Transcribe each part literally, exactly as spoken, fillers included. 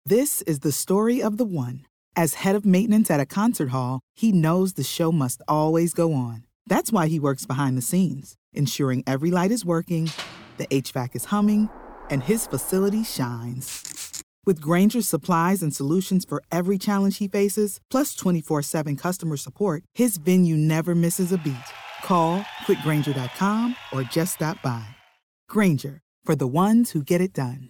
This is the story of the one. As head of maintenance at a concert hall, he knows the show must always go on. That's why he works behind the scenes, ensuring every light is working, the H V A C is humming, and his facility shines. With Grainger's supplies and solutions for every challenge he faces, plus twenty-four seven customer support, his venue never misses a beat. Call quick grainger dot com or just stop by. Grainger, for the ones who get it done.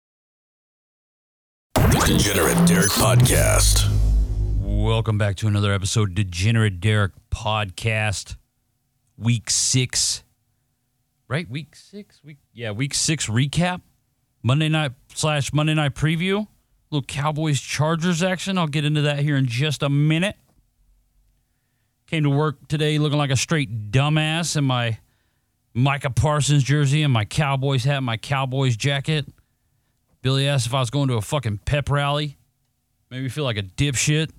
Degenerate Derek Podcast. Welcome back to another episode of Degenerate Derek Podcast. Week six. Right? Week six? Week Yeah, week six recap. Monday night slash Monday night preview. Little Cowboys-Chargers action. I'll get into that here in just a minute. Came to work today looking like a straight dumbass in my Micah Parsons jersey and my Cowboys hat, my Cowboys jacket. Billy asked if I was going to a fucking pep rally. Made me feel like a dipshit.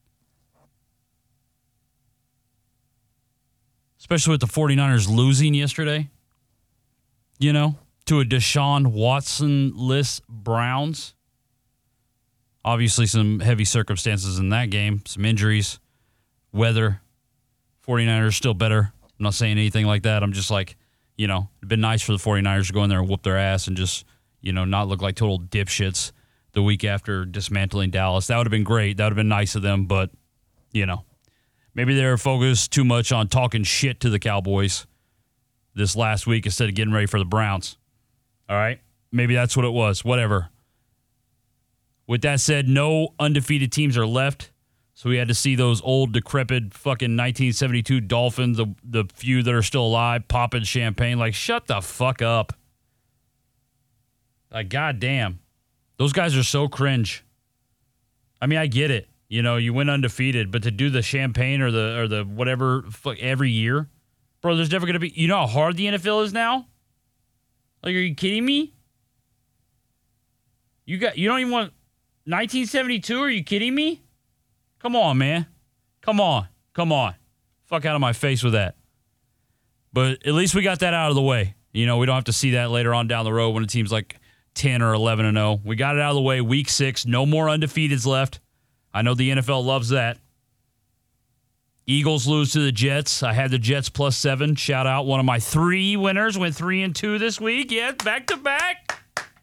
Especially with the 49ers losing yesterday. You know, to a Deshaun Watson-less Browns. Obviously some heavy circumstances in that game. Some injuries. Weather. 49ers still better. I'm not saying anything like that. I'm just like, you know, it'd been nice for the 49ers to go in there and whoop their ass and just, you know, not look like total dipshits the week after dismantling Dallas. That would have been great. That would have been nice of them, but, you know, maybe they were focused too much on talking shit to the Cowboys this last week instead of getting ready for the Browns. All right? Maybe that's what it was. Whatever. With that said, no undefeated teams are left, so we had to see those old, decrepit fucking nineteen seventy-two Dolphins, the, the few that are still alive, popping champagne. Like, shut the fuck up. Like, goddamn. Those guys are so cringe. I mean, I get it. You know, you went undefeated, but to do the champagne or the or the whatever fuck every year, bro, there's never going to be... You know how hard the N F L is now? Like, are you kidding me? You got you don't even want nineteen seventy-two? Are you kidding me? Come on, man. Come on. Come on. Fuck out of my face with that. But at least we got that out of the way. You know, we don't have to see that later on down the road when it seems like ten or eleven and oh. We got it out of the way. Week six. No more undefeateds left. I know the N F L loves that. Eagles lose to the Jets. I had the Jets plus seven. Shout out. One of my three winners went three and two this week. Yeah, back to back.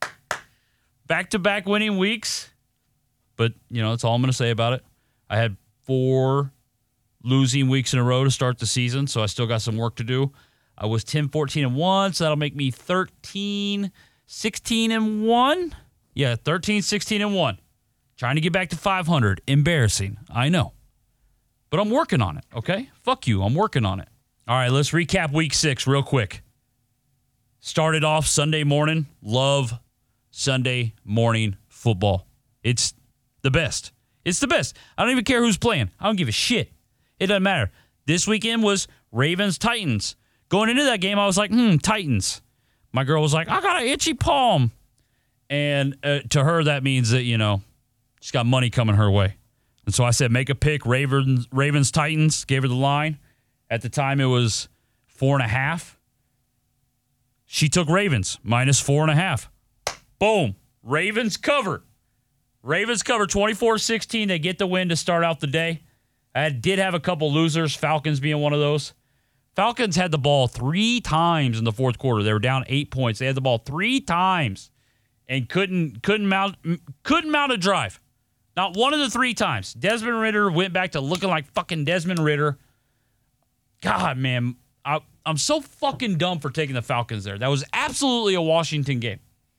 Back to back winning weeks. But, you know, that's all I'm going to say about it. I had four losing weeks in a row to start the season, so I still got some work to do. I was ten, fourteen, and one, so that'll make me thirteen, sixteen, and one. Yeah, thirteen, sixteen, and one. Trying to get back to five hundred. Embarrassing. I know. But I'm working on it, okay? Fuck you. I'm working on it. All right, let's recap week six real quick. Started off Sunday morning. Love Sunday morning football. It's the best. It's the best. I don't even care who's playing. I don't give a shit. It doesn't matter. This weekend was Ravens-Titans. Going into that game, I was like, hmm, Titans. My girl was like, I got an itchy palm. And uh, to her, that means that, you know, she's got money coming her way. And so I said, make a pick, Ravens, Ravens-Titans. Gave her the line. At the time, it was four and a half. She took Ravens, minus four and a half. Boom. Ravens cover. Ravens cover twenty-four sixteen. They get the win to start out the day. I did have a couple losers, Falcons being one of those. Falcons had the ball three times in the fourth quarter. They were down eight points. They had the ball three times and couldn't couldn't mount couldn't mount a drive. Not one of the three times. Desmond Ridder went back to looking like fucking Desmond Ridder. God, man, I, I'm so fucking dumb for taking the Falcons there. That was absolutely a Washington game.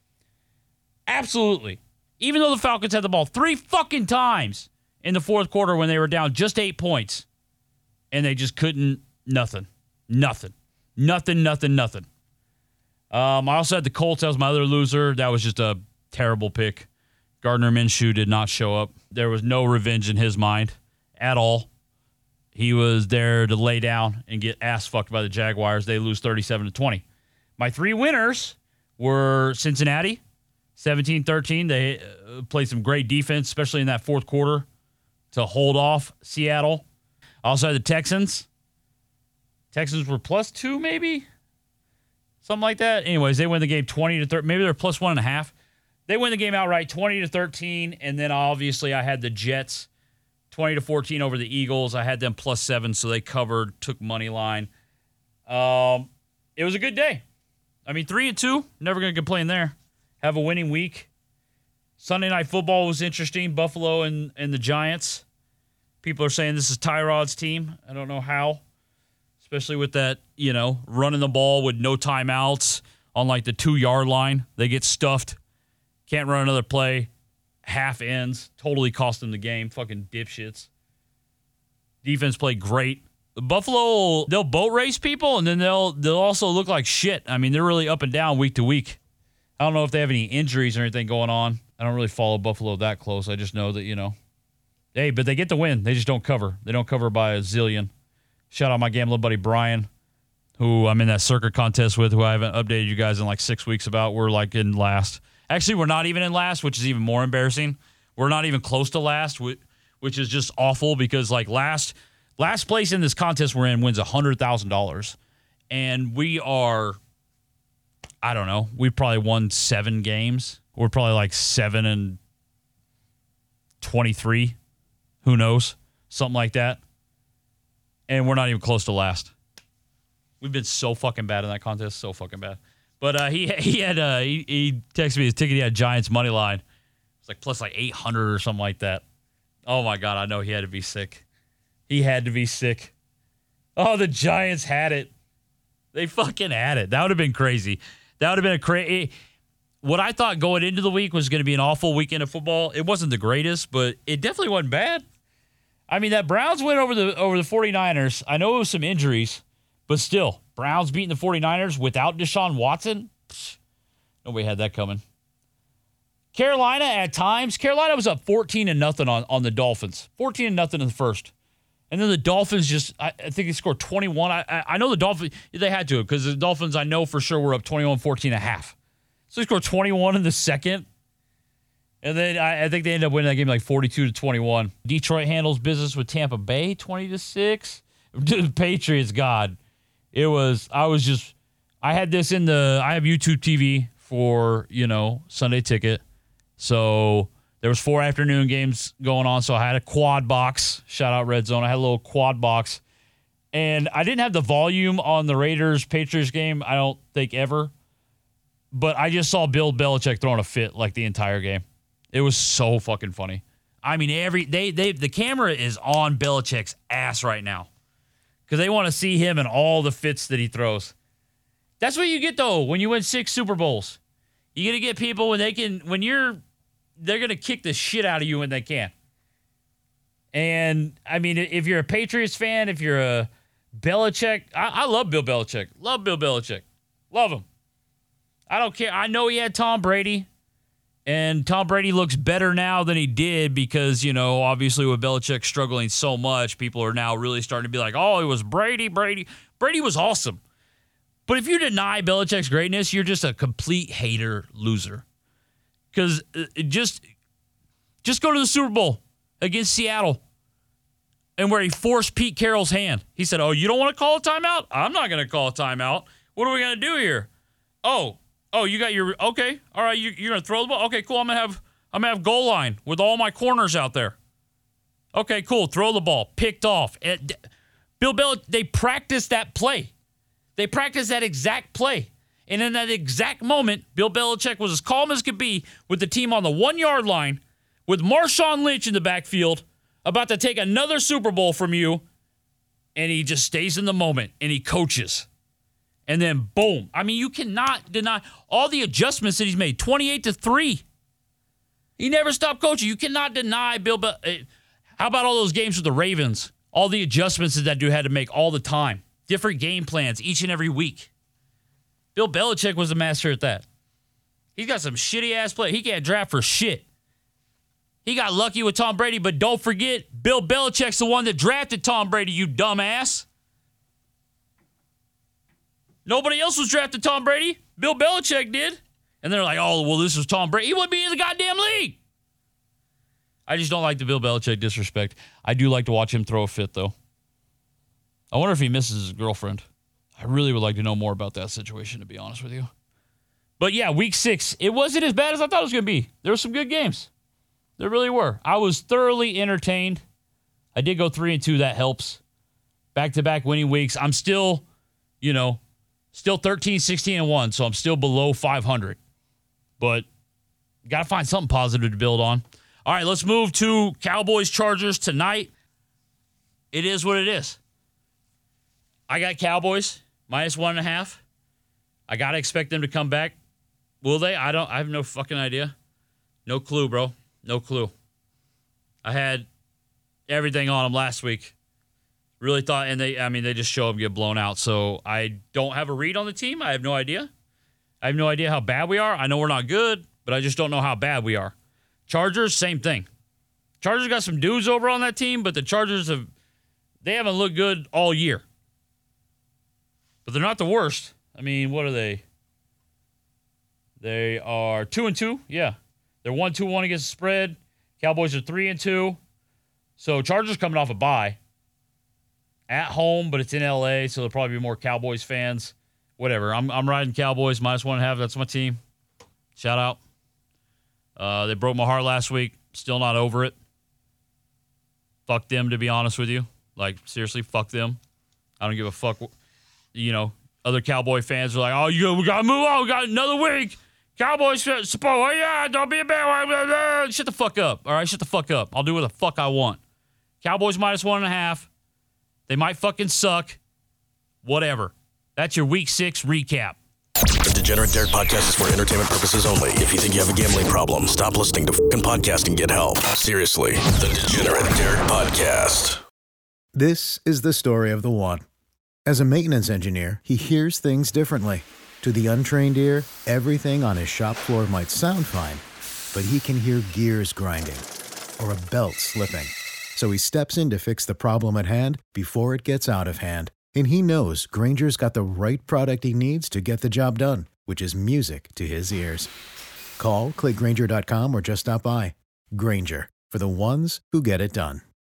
Absolutely. Even though the Falcons had the ball three fucking times in the fourth quarter when they were down just eight points. And they just couldn't, nothing. Nothing. Nothing, nothing, nothing. Um, I also had the Colts. That was my other loser. That was just a terrible pick. Gardner Minshew did not show up. There was no revenge in his mind at all. He was there to lay down and get ass fucked by the Jaguars. They lose thirty-seven to twenty. My three winners were Cincinnati, seventeen thirteen. They uh, played some great defense, especially in that fourth quarter, to hold off Seattle. I also had the Texans. Texans were plus two, maybe? Something like that. Anyways, they win the game twenty to thirty. Maybe they're plus one and a half. they win the game outright, twenty to thirteen, and then obviously I had the Jets, twenty to fourteen over the Eagles. I had them plus seven, so they covered, took money line. Um, it was a good day. I mean, three and two, never going to complain there. Have a winning week. Sunday Night Football was interesting. Buffalo and, and the Giants. People are saying this is Tyrod's team. I don't know how, especially with that, you know, running the ball with no timeouts on like the two-yard line. They get stuffed. Can't run another play. Half ends. Totally cost them the game. Fucking dipshits. Defense played great. Buffalo, they'll boat race people, and then they'll they'll also look like shit. I mean, they're really up and down week to week. I don't know if they have any injuries or anything going on. I don't really follow Buffalo that close. I just know that, you know, hey, but they get the win. They just don't cover. They don't cover by a zillion. Shout out my gambling buddy Brian, who I'm in that circuit contest with, who I haven't updated you guys in like six weeks about. We're like in last. Actually, we're not even in last, which is even more embarrassing. We're not even close to last, which is just awful because like last last place in this contest we're in wins one hundred thousand dollars. And we are, I don't know, we probably won seven games. We're probably like seven and twenty-three. Who knows? Something like that. And we're not even close to last. We've been so fucking bad in that contest. So fucking bad. But uh, he he had uh, he, he texted me his ticket. He had Giants money line. It's like plus like eight hundred or something like that. Oh my God, I know he had to be sick. He had to be sick. Oh, the Giants had it. They fucking had it. That would have been crazy. That would have been a crazy. What I thought going into the week was going to be an awful weekend of football. It wasn't the greatest, but it definitely wasn't bad. I mean, that Browns win over the over the 49ers. I know it was some injuries, but still, Browns beating the 49ers without Deshaun Watson? Psh, nobody had that coming. Carolina at times, Carolina was up fourteen to nothing on, on the Dolphins. fourteen to nothing in the first. And then the Dolphins just, I, I think they scored twenty-one. I, I, I know the Dolphins, they had to, because the Dolphins, I know for sure, were up twenty-one fourteen and a half. So they scored twenty-one in the second. And then I, I think they ended up winning that game like forty-two to twenty-one. Detroit handles business with Tampa Bay twenty to six. The Patriots, God. It was, I was just, I had this in the, I have YouTube T V for, you know, Sunday Ticket. So there was four afternoon games going on. So I had a quad box. Shout out Red Zone. I had a little quad box. And I didn't have the volume on the Raiders-Patriots game, I don't think ever. But I just saw Bill Belichick throwing a fit like the entire game. It was so fucking funny. I mean, every they they the camera is on Belichick's ass right now because they want to see him and all the fits that he throws. That's what you get though when you win six Super Bowls. You get to get people when they can when you're they're gonna kick the shit out of you when they can. And I mean, if you're a Patriots fan, if you're a Belichick, I, I love Bill Belichick. Love Bill Belichick. Love him. I don't care. I know he had Tom Brady, and Tom Brady looks better now than he did because, you know, obviously with Belichick struggling so much, people are now really starting to be like, oh, it was Brady, Brady. Brady was awesome. But if you deny Belichick's greatness, you're just a complete hater loser. Because just, just go to the Super Bowl against Seattle and where he forced Pete Carroll's hand. He said, oh, you don't want to call a timeout? I'm not going to call a timeout. What are we going to do here? Oh, Oh, you got your okay. All right, you, you're gonna throw the ball. Okay, cool. I'm gonna have I'm gonna have goal line with all my corners out there. Okay, cool. Throw the ball. Picked off. It, Bill Belichick. They practiced that play. They practiced that exact play, and in that exact moment, Bill Belichick was as calm as could be with the team on the one yard line, with Marshawn Lynch in the backfield, about to take another Super Bowl from you, and he just stays in the moment and he coaches. And then, boom. I mean, you cannot deny all the adjustments that he's made. twenty-eight to three. He never stopped coaching. You cannot deny Bill Belichick. How about all those games with the Ravens? All the adjustments that that dude had to make all the time. Different game plans each and every week. Bill Belichick was the master at that. He's got some shitty-ass play. He can't draft for shit. He got lucky with Tom Brady, but don't forget, Bill Belichick's the one that drafted Tom Brady, you dumbass. Nobody else was drafted Tom Brady. Bill Belichick did. And they're like, oh, well, this was Tom Brady. He wouldn't be in the goddamn league. I just don't like the Bill Belichick disrespect. I do like to watch him throw a fit, though. I wonder if he misses his girlfriend. I really would like to know more about that situation, to be honest with you. But yeah, week six, it wasn't as bad as I thought it was going to be. There were some good games. There really were. I was thoroughly entertained. I did go three and two. That helps. Back-to-back winning weeks. I'm still, you know, still thirteen, sixteen, and one, so I'm still below five hundred. But got to find something positive to build on. All right, let's move to Cowboys-Chargers tonight. It is what it is. I got Cowboys minus one and a half. I got to expect them to come back. Will they? I don't. I have no fucking idea. No clue, bro. No clue. I had everything on them last week. Really thought, and they, I mean, they just show up and get blown out. So I don't have a read on the team. I have no idea. I have no idea how bad we are. I know we're not good, but I just don't know how bad we are. Chargers, same thing. Chargers got some dudes over on that team, but the Chargers have, they haven't looked good all year. But they're not the worst. I mean, what are they? They are two and two. Yeah, they're one two one against the spread. Cowboys are three and two. So Chargers coming off a bye. At home, but it's in L A, so there'll probably be more Cowboys fans. Whatever. I'm I'm riding Cowboys minus one and a half. That's my team. Shout out. Uh, they broke my heart last week. Still not over it. Fuck them, to be honest with you. Like, seriously, fuck them. I don't give a fuck. You know, other Cowboy fans are like, oh, you, we got to move on. We got another week. Cowboys support. Oh, yeah, don't be a bad. Shut the fuck up. All right, shut the fuck up. I'll do what the fuck I want. Cowboys minus one and a half. They might fucking suck. Whatever. That's your week six recap. The Degenerate Derek podcast is for entertainment purposes only. If you think you have a gambling problem, stop listening to fucking podcast and get help. Seriously. The Degenerate Derek podcast. This is the story of the one. As a maintenance engineer, he hears things differently. To the untrained ear, everything on his shop floor might sound fine, but he can hear gears grinding or a belt slipping. So he steps in to fix the problem at hand before it gets out of hand. And he knows Grainger's got the right product he needs to get the job done, which is music to his ears. Call, click Grainger dot com, or just stop by. Grainger, for the ones who get it done.